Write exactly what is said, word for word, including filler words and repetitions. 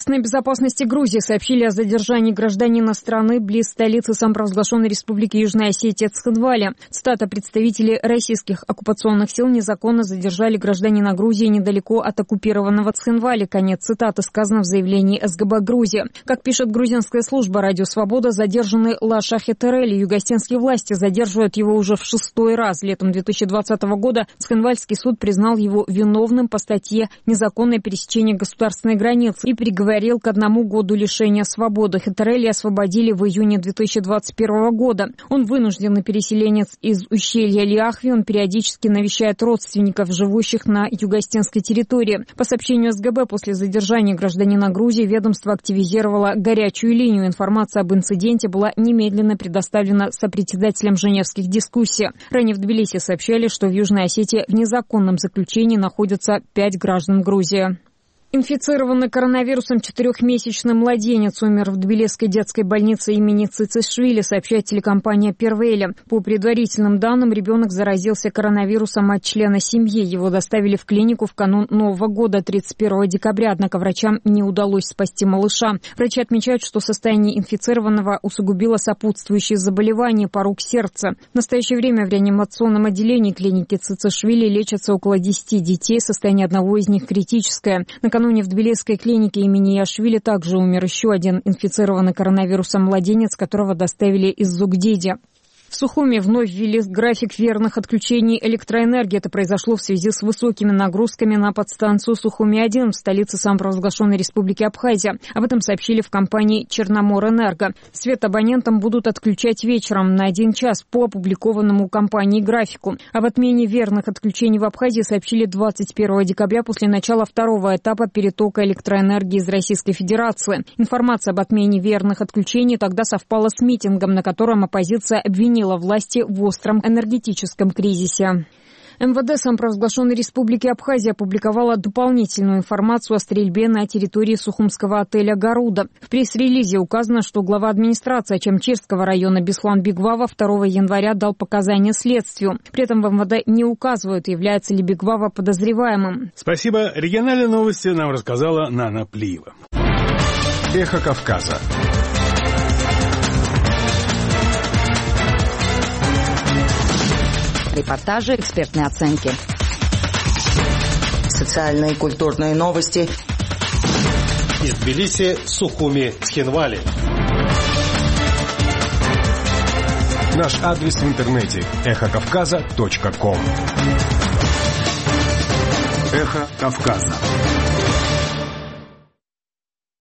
Государственной безопасности Грузии сообщили о задержании гражданина страны близ столицы самопровозглашенной республики Южная Осетия Цхинваля. Цитата: «Представители российских оккупационных сил незаконно задержали гражданина Грузии недалеко от оккупированного Цхинваля». Конец цитаты, сказано в заявлении эс гэ бэ Грузии. Как пишет грузинская служба «Радио Свобода», задержанный Лаша Хетерели югославские власти задерживают его уже в шестой раз. Летом две тысячи двадцатого года Цхинвальский суд признал его виновным по статье «Незаконное пересечение государственной границы» и приговорил к одному году лишения свободы. Хетерели освободили в июне две тысячи двадцать первого года. Он вынужденный переселенец из ущелья Ляхви. Он периодически навещает родственников, живущих на юго-остинской территории. По сообщению эс гэ бэ, после задержания гражданина Грузии ведомство активизировало горячую линию. Информация об инциденте была немедленно предоставлена сопредседателям женевских дискуссий. Ранее в Тбилиси сообщали, что в Южной Осетии в незаконном заключении находятся пять граждан Грузии. Инфицированный коронавирусом четырехмесячный младенец умер в Тбилисской детской больнице имени Цицишвили, сообщает телекомпания «Первейля». По предварительным данным, ребенок заразился коронавирусом от члена семьи. Его доставили в клинику в канун Нового года, тридцать первого декабря, однако врачам не удалось спасти малыша. Врачи отмечают, что состояние инфицированного усугубило сопутствующие заболевания, порок сердца. В настоящее время в реанимационном отделении клиники Цицишвили лечатся около десяти детей, состояние одного из них критическое. Накануне в Тбилисской клинике имени Яшвили также умер еще один инфицированный коронавирусом младенец, которого доставили из Зугдиди. В Сухуми вновь ввели график верных отключений электроэнергии. Это произошло в связи с высокими нагрузками на подстанцию Сухуми-один в столице самопровозглашенной республики Абхазия. Об этом сообщили в компании «Черноморэнерго». Свет абонентам будут отключать вечером на один час по опубликованному компанией графику. Об отмене верных отключений в Абхазии сообщили двадцать первого декабря после начала второго этапа перетока электроэнергии из Российской Федерации. Информация об отмене верных отключений тогда совпала с митингом, на котором оппозиция обвинила власти в остром энергетическом кризисе. эм вэ дэ самопровозглашенной республики Абхазия опубликовала дополнительную информацию о стрельбе на территории сухумского отеля «Гаруда». В пресс-релизе указано, что глава администрации Ачамчирского района Беслан Бигвава второго января дал показания следствию. При этом в эм вэ дэ не указывают, является ли Бигвава подозреваемым. Спасибо. Региональные новости нам рассказала Нана Плиева. Эхо Кавказа. Репортажи, экспертные оценки. Социальные и культурные новости. Из Тбилиси, Сухуми, Цхинвали. Наш адрес в интернете эхо кавказа точка ком. Эхо Кавказа.